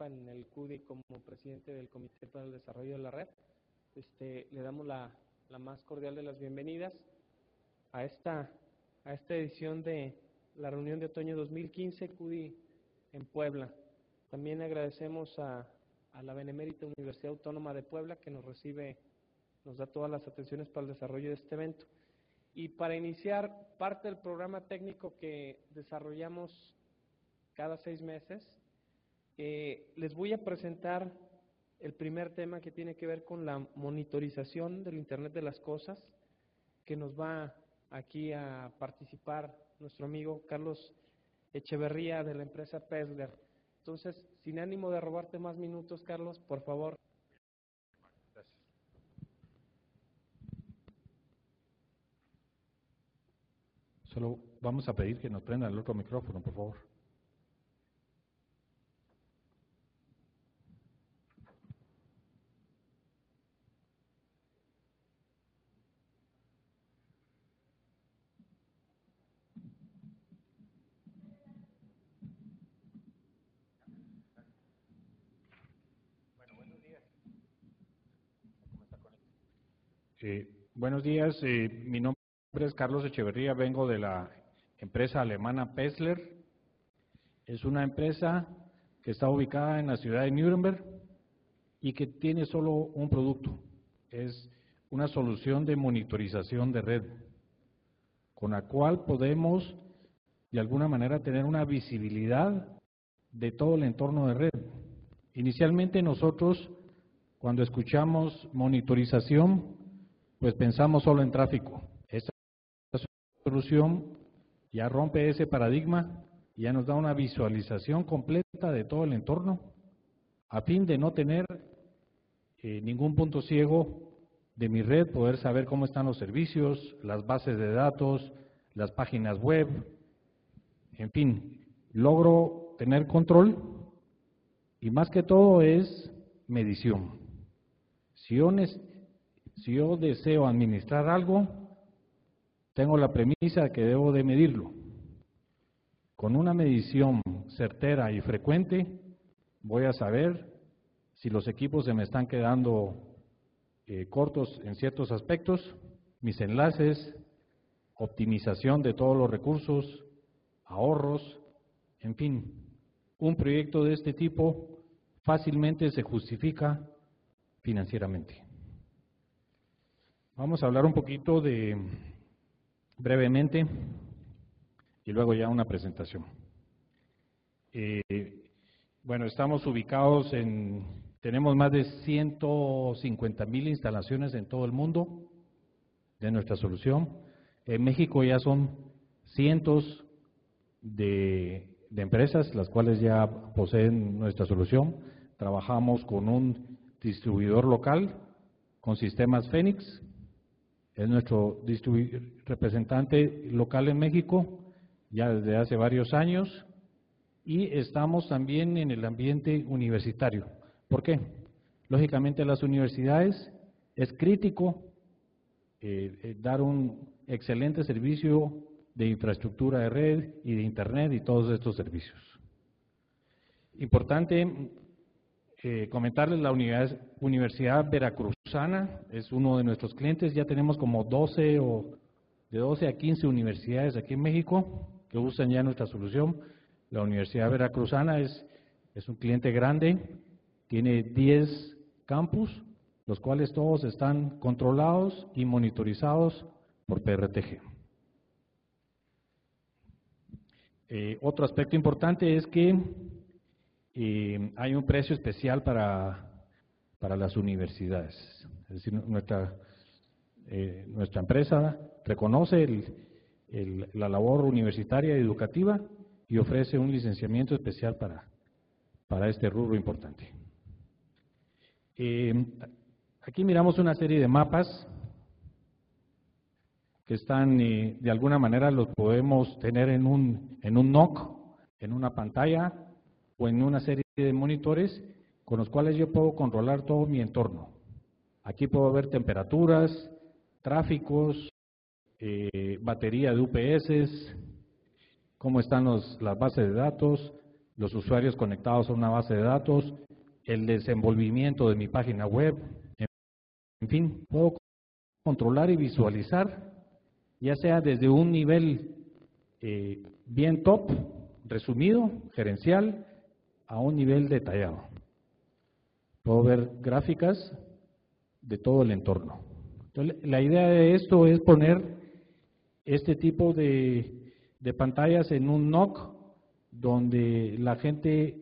participa en el CUDI como presidente del Comité para el Desarrollo de la Red. Le damos la más cordial de las bienvenidas a esta edición de la reunión de otoño 2015 CUDI en Puebla. También agradecemos a la Benemérita Universidad Autónoma de Puebla que nos recibe, nos da todas las atenciones para el desarrollo de este evento. Y para iniciar parte del programa técnico que desarrollamos cada 6 meses, les voy a presentar el primer tema que tiene que ver con la monitorización del Internet de las Cosas, que nos va aquí a participar nuestro amigo Carlos Echeverría de la empresa Pezler. Entonces, sin ánimo de robarte más minutos, Carlos, por favor. Gracias. Solo vamos a pedir que nos prendan el otro micrófono, por favor. Buenos días, mi nombre es Carlos Echeverría, vengo de la empresa alemana Pezler. Es una empresa que está ubicada en la ciudad de Nuremberg y que tiene solo un producto, es una solución de monitorización de red, con la cual podemos de alguna manera tener una visibilidad de todo el entorno de red. Inicialmente nosotros, cuando escuchamos monitorización, pues pensamos solo en tráfico. Esta solución ya rompe ese paradigma, ya nos da una visualización completa de todo el entorno, a fin de no tener ningún punto ciego de mi red, poder saber cómo están los servicios, las bases de datos, las páginas web, en fin, logro tener control y más que todo es medición. Si yo deseo administrar algo, tengo la premisa de que debo de medirlo. Con una medición certera y frecuente, voy a saber si los equipos se me están quedando cortos en ciertos aspectos, mis enlaces, optimización de todos los recursos, ahorros, en fin. Un proyecto de este tipo fácilmente se justifica financieramente. Vamos a hablar un poquito brevemente, y luego ya una presentación. Bueno, estamos ubicados tenemos más de 150,000 instalaciones en todo el mundo de nuestra solución. En México ya son cientos de empresas las cuales ya poseen nuestra solución. Trabajamos con un distribuidor local, con sistemas Fénix. Es nuestro representante local en México, ya desde hace varios años, y estamos también en el ambiente universitario. ¿Por qué? Lógicamente, a las universidades es crítico dar un excelente servicio de infraestructura de red y de Internet y todos estos servicios. Importante comentarles, la Universidad Veracruzana es uno de nuestros clientes. Ya tenemos como de 12 a 15 universidades aquí en México que usan ya nuestra solución. La Universidad Veracruzana es un cliente grande, tiene 10 campus, los cuales todos están controlados y monitorizados por PRTG. Otro aspecto importante es que hay un precio especial para las universidades. Es decir, nuestra empresa reconoce la labor universitaria y educativa y ofrece un licenciamiento especial para este rubro importante. Aquí miramos una serie de mapas que están, de alguna manera los podemos tener en un NOC, en una pantalla o en una serie de monitores con los cuales yo puedo controlar todo mi entorno. Aquí puedo ver temperaturas, tráficos, batería de UPS, cómo están las bases de datos, los usuarios conectados a una base de datos, el desenvolvimiento de mi página web, en fin, puedo controlar y visualizar, ya sea desde un nivel bien top, resumido, gerencial, a un nivel detallado. Puedo ver gráficas de todo el entorno. Entonces, la idea de esto es poner este tipo de pantallas en un NOC donde la gente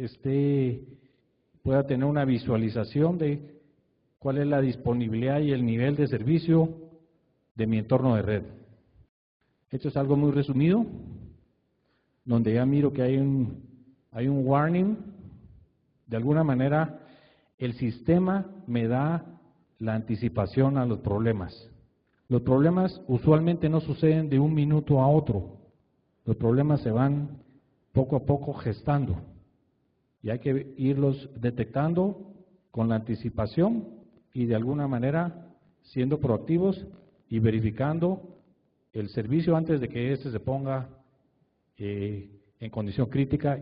pueda tener una visualización de cuál es la disponibilidad y el nivel de servicio de mi entorno de red. Esto es algo muy resumido, donde ya miro que hay un warning. De alguna manera, el sistema me da la anticipación a los problemas. Los problemas usualmente no suceden de un minuto a otro. Los problemas se van poco a poco gestando y hay que irlos detectando con la anticipación y de alguna manera siendo proactivos y verificando el servicio antes de que se ponga en condición crítica.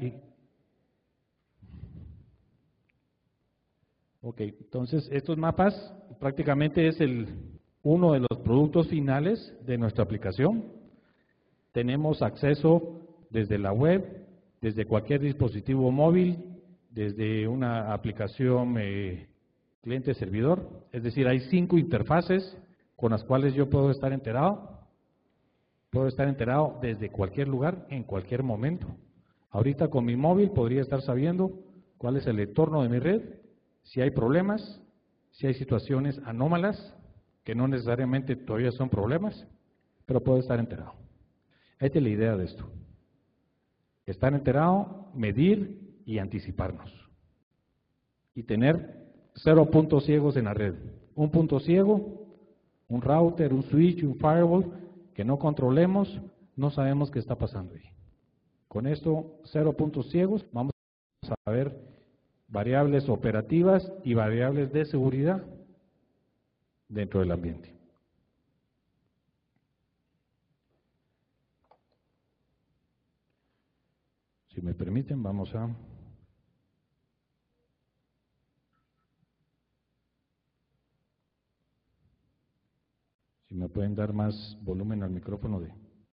Ok, entonces estos mapas prácticamente es uno de los productos finales de nuestra aplicación. Tenemos acceso desde la web, desde cualquier dispositivo móvil, desde una aplicación cliente-servidor, es decir, hay 5 interfaces con las cuales yo puedo estar enterado. Puedo estar enterado desde cualquier lugar, en cualquier momento. Ahorita con mi móvil podría estar sabiendo cuál es el entorno de mi red, si hay problemas, si hay situaciones anómalas, que no necesariamente todavía son problemas, pero puedo estar enterado. Esta es la idea de esto. Estar enterado, medir y anticiparnos. Y tener 0 puntos ciegos en la red. Un punto ciego, un router, un switch, un firewall, que no controlemos, no sabemos qué está pasando ahí. Con esto, 0 puntos ciegos, vamos a ver variables operativas y variables de seguridad dentro del ambiente. Si me permiten, vamos a... Si me pueden dar más volumen al micrófono de...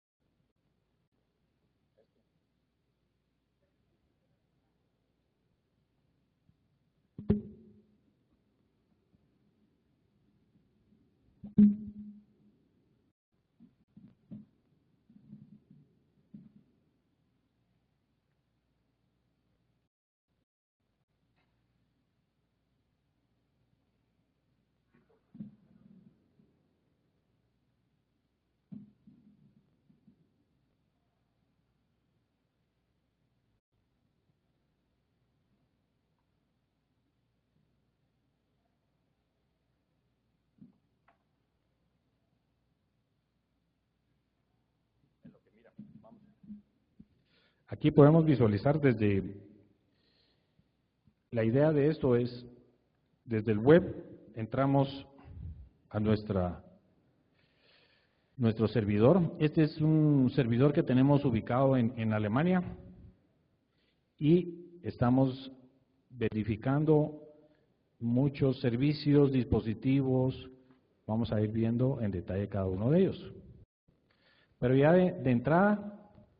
Aquí podemos visualizar desde, la idea de esto es, desde el web entramos a nuestro servidor. Este es un servidor que tenemos ubicado en Alemania y estamos verificando muchos servicios, dispositivos, vamos a ir viendo en detalle cada uno de ellos. Pero ya de entrada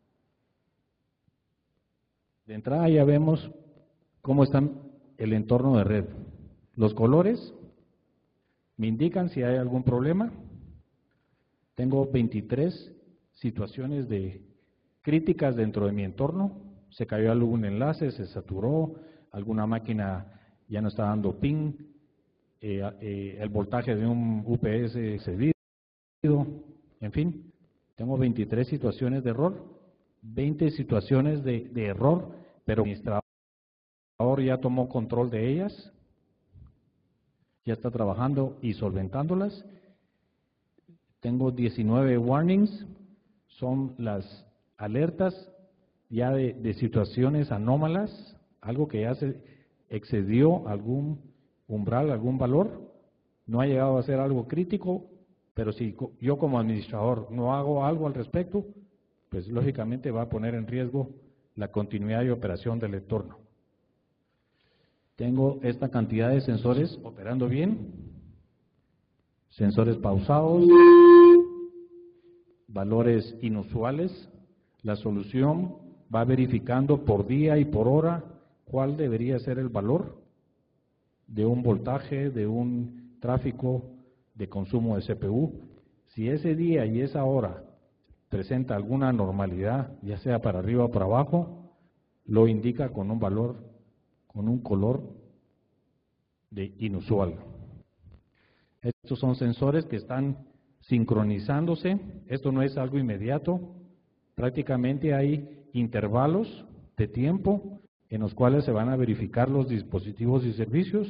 ya vemos cómo está el entorno de red. Los colores me indican si hay algún problema. Tengo 23 situaciones críticas dentro de mi entorno. Se cayó algún enlace, se saturó, alguna máquina ya no está dando ping, el voltaje de un UPS excedido, en fin, tengo 23 situaciones de error, 20 situaciones de error, pero el administrador ya tomó control de ellas, ya está trabajando y solventándolas. Tengo 19 warnings, son las alertas ya de situaciones anómalas, algo que ya se excedió algún umbral, algún valor, no ha llegado a ser algo crítico, pero si yo como administrador no hago algo al respecto, pues lógicamente va a poner en riesgo la continuidad y operación del entorno. Tengo esta cantidad de sensores operando bien, sensores pausados, valores inusuales. La solución va verificando por día y por hora cuál debería ser el valor de un voltaje, de un tráfico de consumo de CPU. Si ese día y esa hora presenta alguna anormalidad, ya sea para arriba o para abajo, lo indica con un valor, con un color de inusual. Estos son sensores que están sincronizándose. Esto no es algo inmediato. Prácticamente hay intervalos de tiempo en los cuales se van a verificar los dispositivos y servicios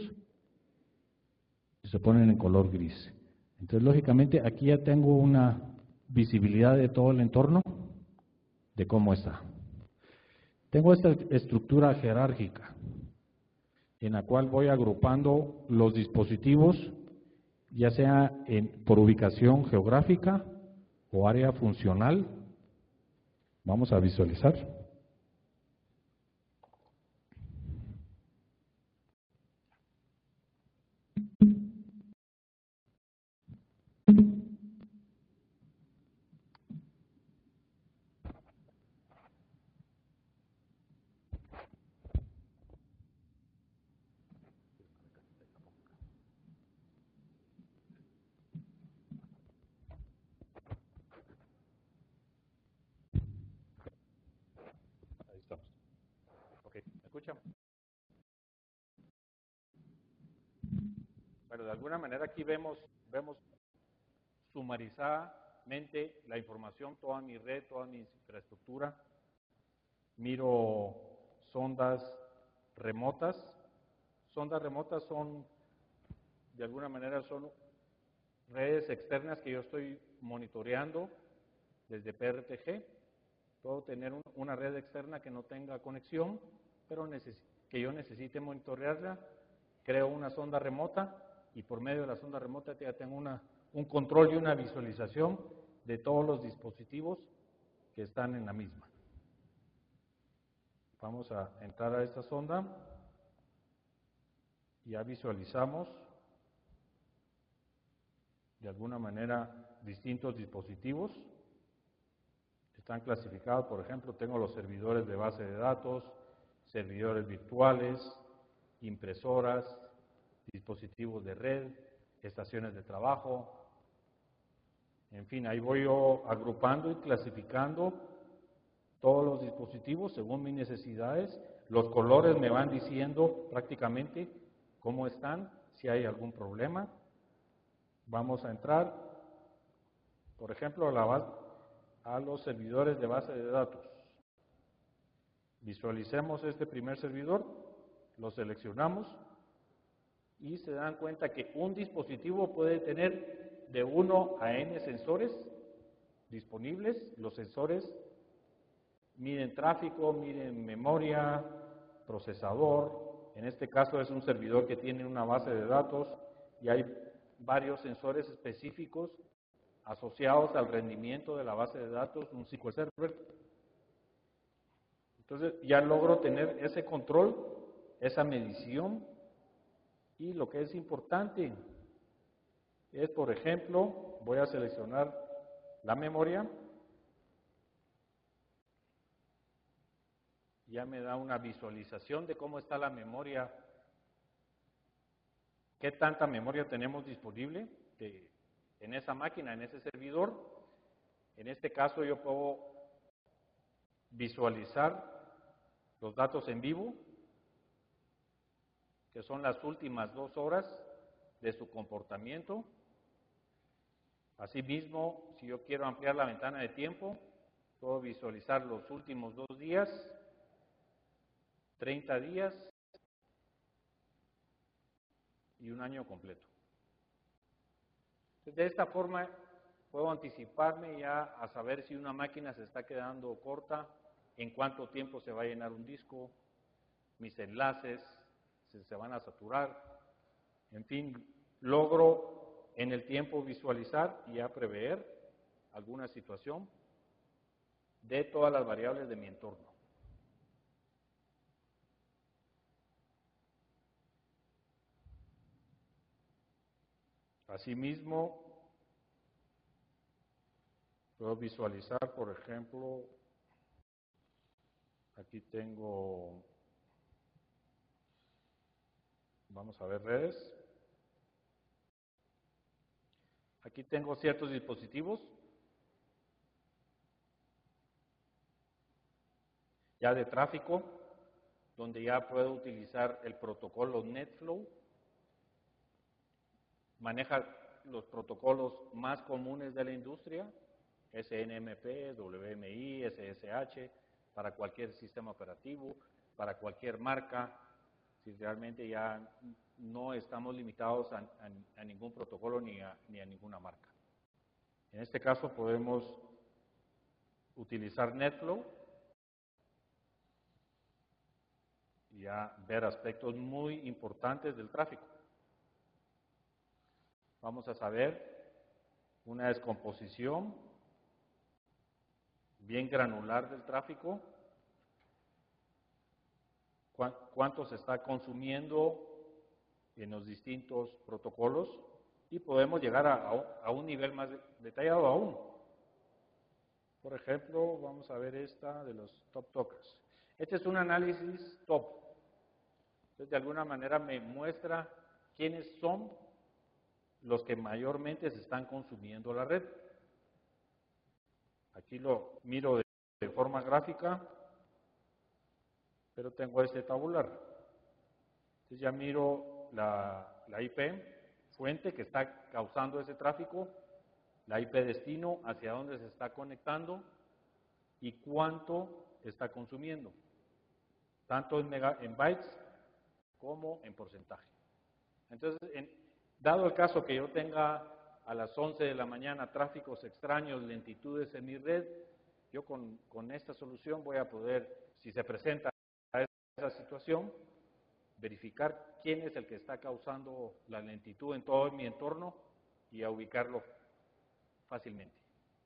y se ponen en color gris. Entonces, lógicamente, aquí ya tengo una visibilidad de todo el entorno, de cómo está. Tengo esta estructura jerárquica, en la cual voy agrupando los dispositivos, ya sea por ubicación geográfica o área funcional. Vamos a visualizar. Ahí estamos. Ok, ¿me escuchan? Bueno, de alguna manera aquí vemos sumarizadamente la información, toda mi red, toda mi infraestructura. Miro sondas remotas. Sondas remotas son, de alguna manera, son redes externas que yo estoy monitoreando desde PRTG. Puedo tener una red externa que no tenga conexión, pero que yo necesite monitorearla. Creo una sonda remota y por medio de la sonda remota ya tengo un control y una visualización de todos los dispositivos que están en la misma. Vamos a entrar a esta sonda. Ya visualizamos de alguna manera distintos dispositivos. Están clasificados, por ejemplo, tengo los servidores de base de datos, servidores virtuales, impresoras, dispositivos de red, estaciones de trabajo. En fin, ahí voy yo agrupando y clasificando todos los dispositivos según mis necesidades. Los colores me van diciendo prácticamente cómo están, si hay algún problema. Vamos a entrar, por ejemplo, a los servidores de base de datos. Visualicemos este primer servidor, lo seleccionamos y se dan cuenta que un dispositivo puede tener de 1 a n sensores disponibles. Los sensores miden tráfico, miden memoria, procesador. En este caso es un servidor que tiene una base de datos y hay varios sensores específicos asociados al rendimiento de la base de datos, un SQL Server. Entonces ya logro tener ese control, esa medición, y lo que es importante es, por ejemplo, voy a seleccionar la memoria. Ya me da una visualización de cómo está la memoria, qué tanta memoria tenemos disponible en esa máquina, en ese servidor. En este caso yo puedo visualizar los datos en vivo, que son las últimas 2 horas de su comportamiento. Asimismo, si yo quiero ampliar la ventana de tiempo, puedo visualizar los últimos 2 días, 30 días y un año completo. De esta forma puedo anticiparme ya a saber si una máquina se está quedando corta, en cuánto tiempo se va a llenar un disco, mis enlaces, si se van a saturar. En fin, logro en el tiempo visualizar y ya prever alguna situación de todas las variables de mi entorno. Asimismo, puedo visualizar, por ejemplo, aquí tengo, vamos a ver redes. Aquí tengo ciertos dispositivos ya de tráfico, donde ya puedo utilizar el protocolo NetFlow. Maneja los protocolos más comunes de la industria, SNMP, WMI, SSH, para cualquier sistema operativo, para cualquier marca. Si realmente ya no estamos limitados a ningún protocolo ni a ninguna marca. En este caso podemos utilizar NetFlow y ya ver aspectos muy importantes del tráfico. Vamos a saber una descomposición bien granular del tráfico, cuánto se está consumiendo en los distintos protocolos y podemos llegar a un nivel más detallado aún. Por ejemplo, vamos a ver esta de los top talkers. Este es un análisis top. Entonces, de alguna manera me muestra quiénes son los que mayormente se están consumiendo la red. Aquí lo miro de forma gráfica, pero tengo este tabular. Entonces ya miro la IP fuente que está causando ese tráfico, la IP destino, hacia dónde se está conectando y cuánto está consumiendo, tanto en bytes como en porcentaje. Entonces, dado el caso que yo tenga a las 11 de la mañana tráficos extraños, lentitudes en mi red, yo con esta solución voy a poder, si se presenta esa situación, verificar quién es el que está causando la lentitud en todo mi entorno y a ubicarlo fácilmente.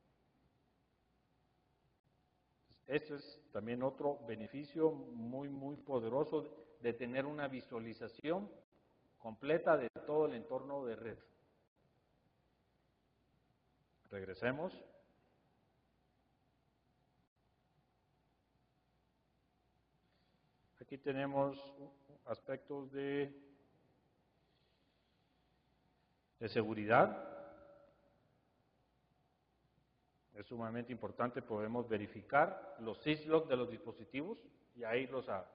Este es también otro beneficio muy poderoso de tener una visualización completa de todo el entorno de red. Regresemos. Aquí tenemos aspectos de seguridad. Es sumamente importante, podemos verificar los syslog de los dispositivos y a irlos a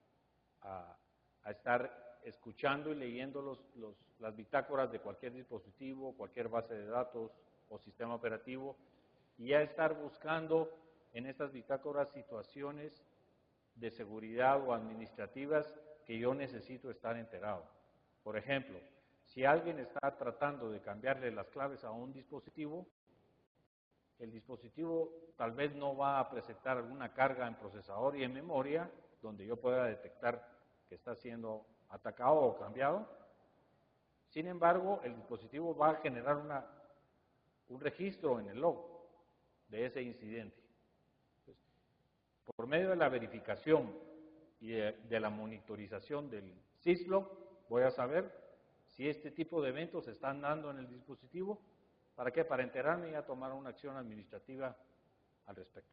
estar escuchando y leyendo las bitácoras de cualquier dispositivo, cualquier base de datos o sistema operativo, y a estar buscando en estas bitácoras situaciones de seguridad o administrativas que yo necesito estar enterado. Por ejemplo, si alguien está tratando de cambiarle las claves a un dispositivo, el dispositivo tal vez no va a presentar alguna carga en procesador y en memoria donde yo pueda detectar que está siendo atacado o cambiado. Sin embargo, el dispositivo va a generar un registro en el log de ese incidente. Entonces, por medio de la verificación y de la monitorización del syslog, voy a saber si este tipo de eventos se están dando en el dispositivo. ¿Para qué? Para enterarme y a tomar una acción administrativa al respecto.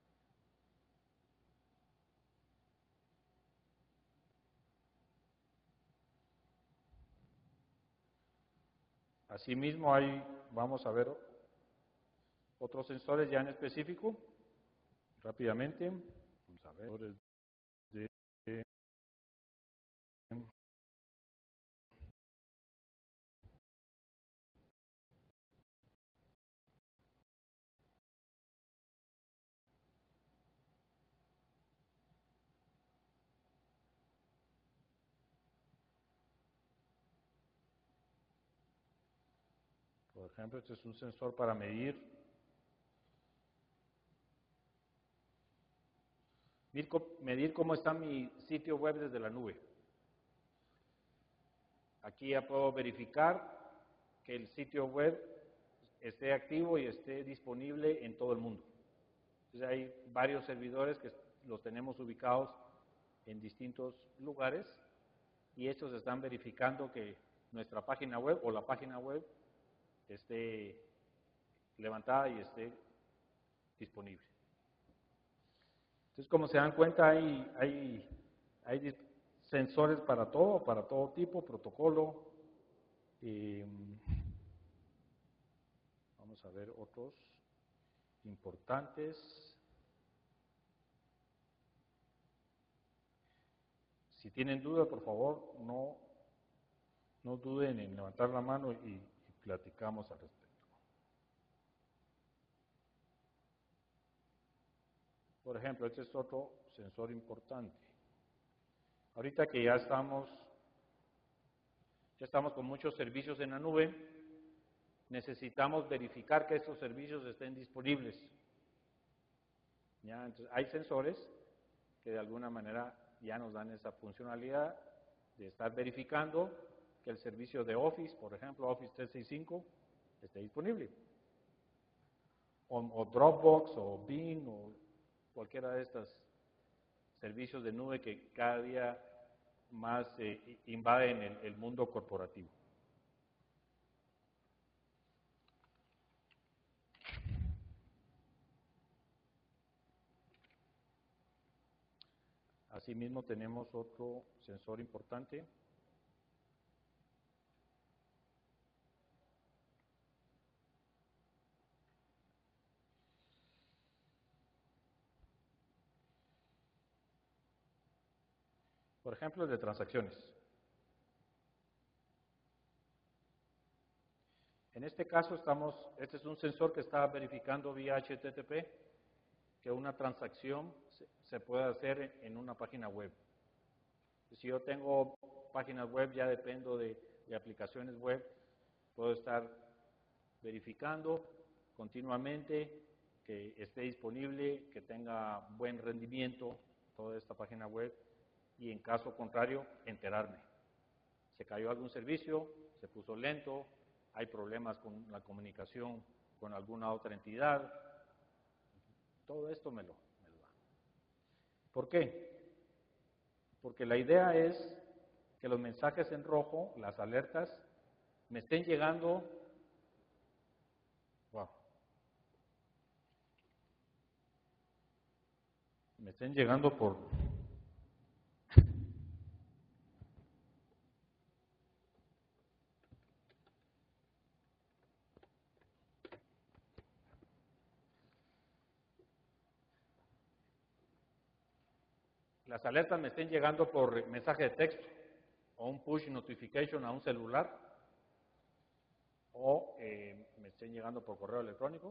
Asimismo, vamos a ver otros sensores ya en específico, rápidamente. Vamos a ver. Por ejemplo, este es un sensor para medir cómo está mi sitio web desde la nube. Aquí ya puedo verificar que el sitio web esté activo y esté disponible en todo el mundo. Entonces hay varios servidores que los tenemos ubicados en distintos lugares y estos están verificando que nuestra página web o la página web esté levantada y esté disponible. Entonces, como se dan cuenta, hay sensores para todo tipo, protocolo. Vamos a ver otros importantes. Si tienen duda, por favor, no duden en levantar la mano y platicamos al respecto. Por ejemplo, este es otro sensor importante. Ahorita que ya estamos con muchos servicios en la nube, necesitamos verificar que estos servicios estén disponibles. ¿Ya? Entonces, hay sensores que de alguna manera ya nos dan esa funcionalidad de estar verificando que el servicio de Office, por ejemplo, Office 365, esté disponible. O Dropbox, o Bing, o cualquiera de estos servicios de nube que cada día más invaden el mundo corporativo. Asimismo, tenemos otro sensor importante. Por ejemplo, el de transacciones. En este caso este es un sensor que está verificando vía HTTP que una transacción se puede hacer en una página web. Si yo tengo páginas web, ya dependo de aplicaciones web, puedo estar verificando continuamente que esté disponible, que tenga buen rendimiento toda esta página web y en caso contrario, enterarme. Se cayó algún servicio, se puso lento, hay problemas con la comunicación con alguna otra entidad. Todo esto me lo da. ¿Por qué? Porque la idea es que los mensajes en rojo, las alertas, me estén llegando. Wow. Me estén llegando por. Las alertas me estén llegando por mensaje de texto o un push notification a un celular o me estén llegando por correo electrónico.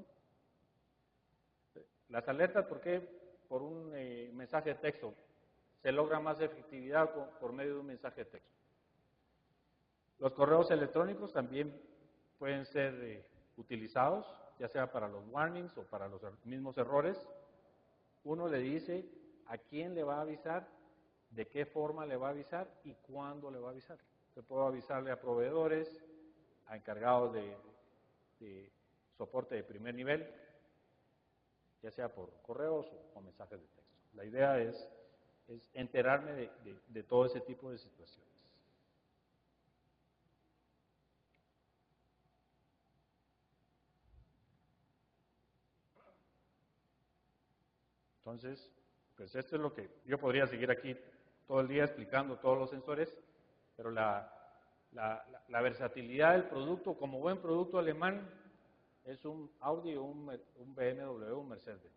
Las alertas, ¿por qué? Por un mensaje de texto. Se logra más efectividad por medio de un mensaje de texto. Los correos electrónicos también pueden ser utilizados, ya sea para los warnings o para los mismos errores. Uno le dice a quién le va a avisar, de qué forma le va a avisar y cuándo le va a avisar. Yo puedo avisarle a proveedores, a encargados de soporte de primer nivel, ya sea por correos o mensajes de texto. La idea es enterarme de todo ese tipo de situaciones. Entonces, pues esto es lo que yo podría seguir aquí todo el día explicando todos los sensores, pero la versatilidad del producto, como buen producto alemán, es un Audi, un BMW, un Mercedes.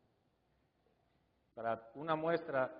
Para una muestra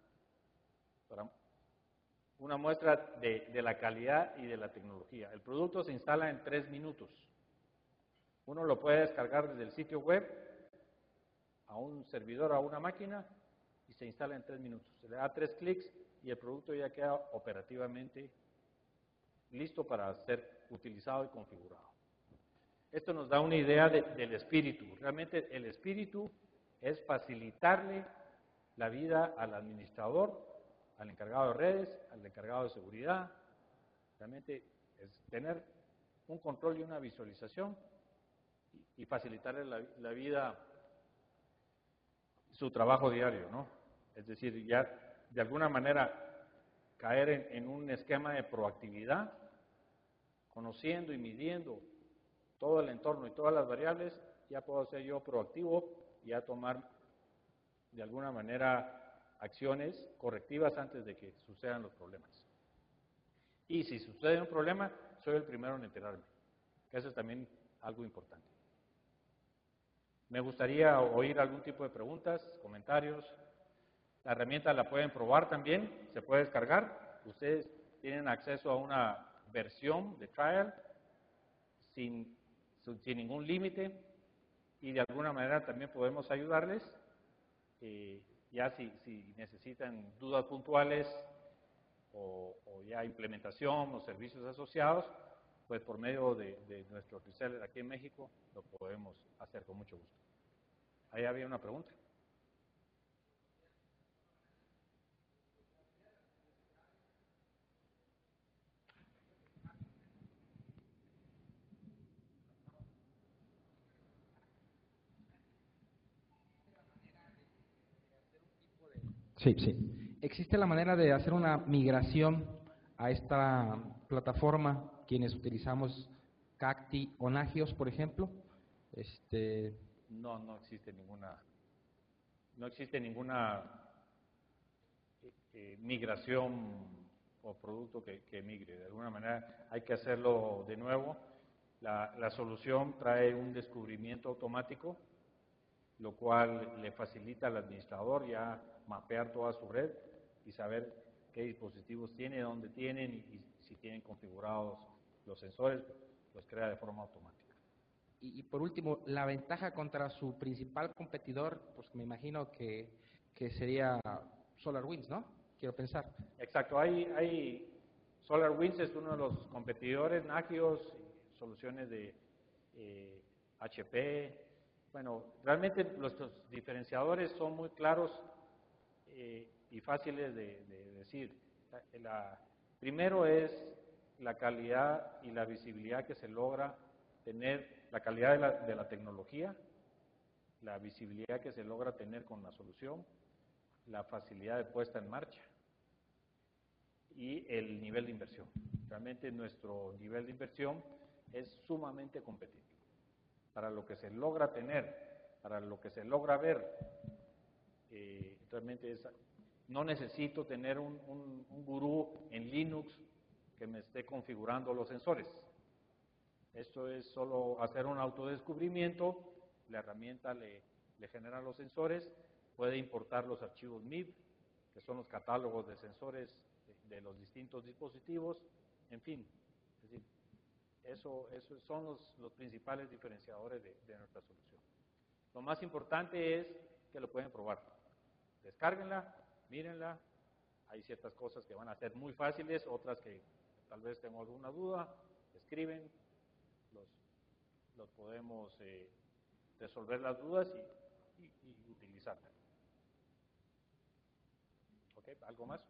de la calidad y de la tecnología. El producto se instala en 3 minutos. Uno lo puede descargar desde el sitio web a un servidor, a una máquina, y se instala en 3 minutos. Se le da 3 clics y el producto ya queda operativamente listo para ser utilizado y configurado. Esto nos da una idea del espíritu. Realmente el espíritu es facilitarle la vida al administrador, al encargado de redes, al encargado de seguridad. Realmente es tener un control y una visualización y facilitarle la vida, su trabajo diario, ¿no? Es decir, ya de alguna manera caer en un esquema de proactividad, conociendo y midiendo todo el entorno y todas las variables, ya puedo ser yo proactivo y ya tomar de alguna manera acciones correctivas antes de que sucedan los problemas. Y si sucede un problema, soy el primero en enterarme, que eso es también algo importante. Me gustaría oír algún tipo de preguntas, comentarios. La herramienta la pueden probar también, se puede descargar. Ustedes tienen acceso a una versión de trial sin ningún límite y de alguna manera también podemos ayudarles. Ya si necesitan dudas puntuales o ya implementación o servicios asociados, pues por medio de nuestro reseller aquí en México lo podemos hacer con mucho gusto. Ahí había una pregunta. Sí, sí. ¿Existe la manera de hacer una migración a esta plataforma, quienes utilizamos Cacti o Nagios, por ejemplo? No existe ninguna migración o producto que migre. De alguna manera hay que hacerlo de nuevo. La solución trae un descubrimiento automático, lo cual le facilita al administrador ya mapear toda su red y saber qué dispositivos tiene, dónde tienen y si tienen configurados los sensores, los crea de forma automática. Y por último, la ventaja contra su principal competidor, pues me imagino que sería SolarWinds, ¿no? Quiero pensar. Exacto, SolarWinds es uno de los competidores, Nagios, soluciones de HP. Bueno, realmente nuestros diferenciadores son muy claros y fáciles de decir. Primero es la calidad y la visibilidad que se logra tener, la calidad de la tecnología, la visibilidad que se logra tener con la solución, la facilidad de puesta en marcha y el nivel de inversión. Realmente nuestro nivel de inversión es sumamente competitivo. Para lo que se logra tener, para lo que se logra ver, realmente no necesito tener un gurú en Linux que me esté configurando los sensores. Esto es solo hacer un autodescubrimiento, la herramienta le genera los sensores, puede importar los archivos MIB, que son los catálogos de sensores de los distintos dispositivos, en fin. Es decir, esos son los principales diferenciadores de nuestra solución. Lo más importante es que lo pueden probar. Descárguenla, mírenla. Hay ciertas cosas que van a ser muy fáciles, otras que tal vez tengo alguna duda, escriben, los podemos resolver las dudas y utilizarla. ¿Ok? ¿Algo más?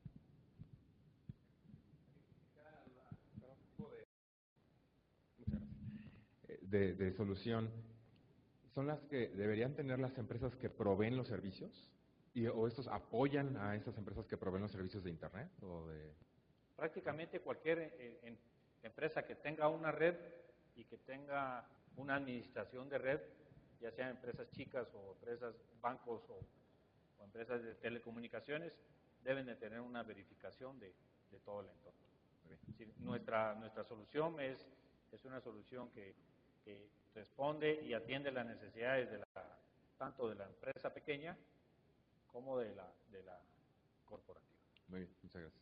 De solución son las que deberían tener las empresas que proveen los servicios o estos apoyan a esas empresas que proveen los servicios de internet o de prácticamente cualquier empresa que tenga una red y que tenga una administración de red, ya sean empresas chicas o empresas, bancos o empresas de telecomunicaciones, deben de tener una verificación de todo el entorno. Es decir, nuestra solución es una solución que responde y atiende las necesidades tanto de la empresa pequeña como de la corporativa. Muy bien, muchas gracias.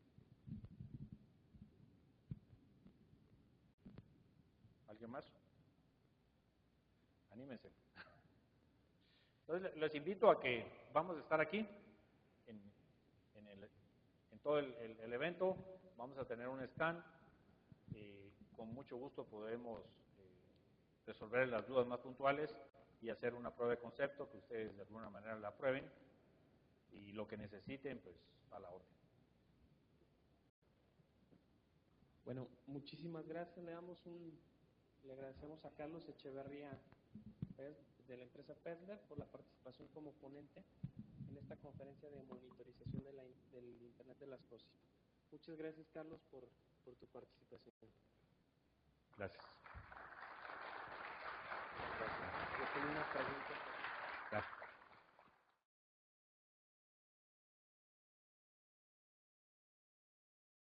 ¿Alguien más? Anímense. Entonces, les invito a que vamos a estar aquí en todo el evento. Vamos a tener un stand. Con mucho gusto podemos resolver las dudas más puntuales y hacer una prueba de concepto que ustedes de alguna manera la prueben y lo que necesiten, pues a la orden. Bueno, muchísimas gracias. Le agradecemos a Carlos Echeverría de la empresa Pezler por la participación como ponente en esta conferencia de monitorización del Internet de las Cosas. Muchas gracias, Carlos, por tu participación. Gracias. alguna pregunta. Gracias.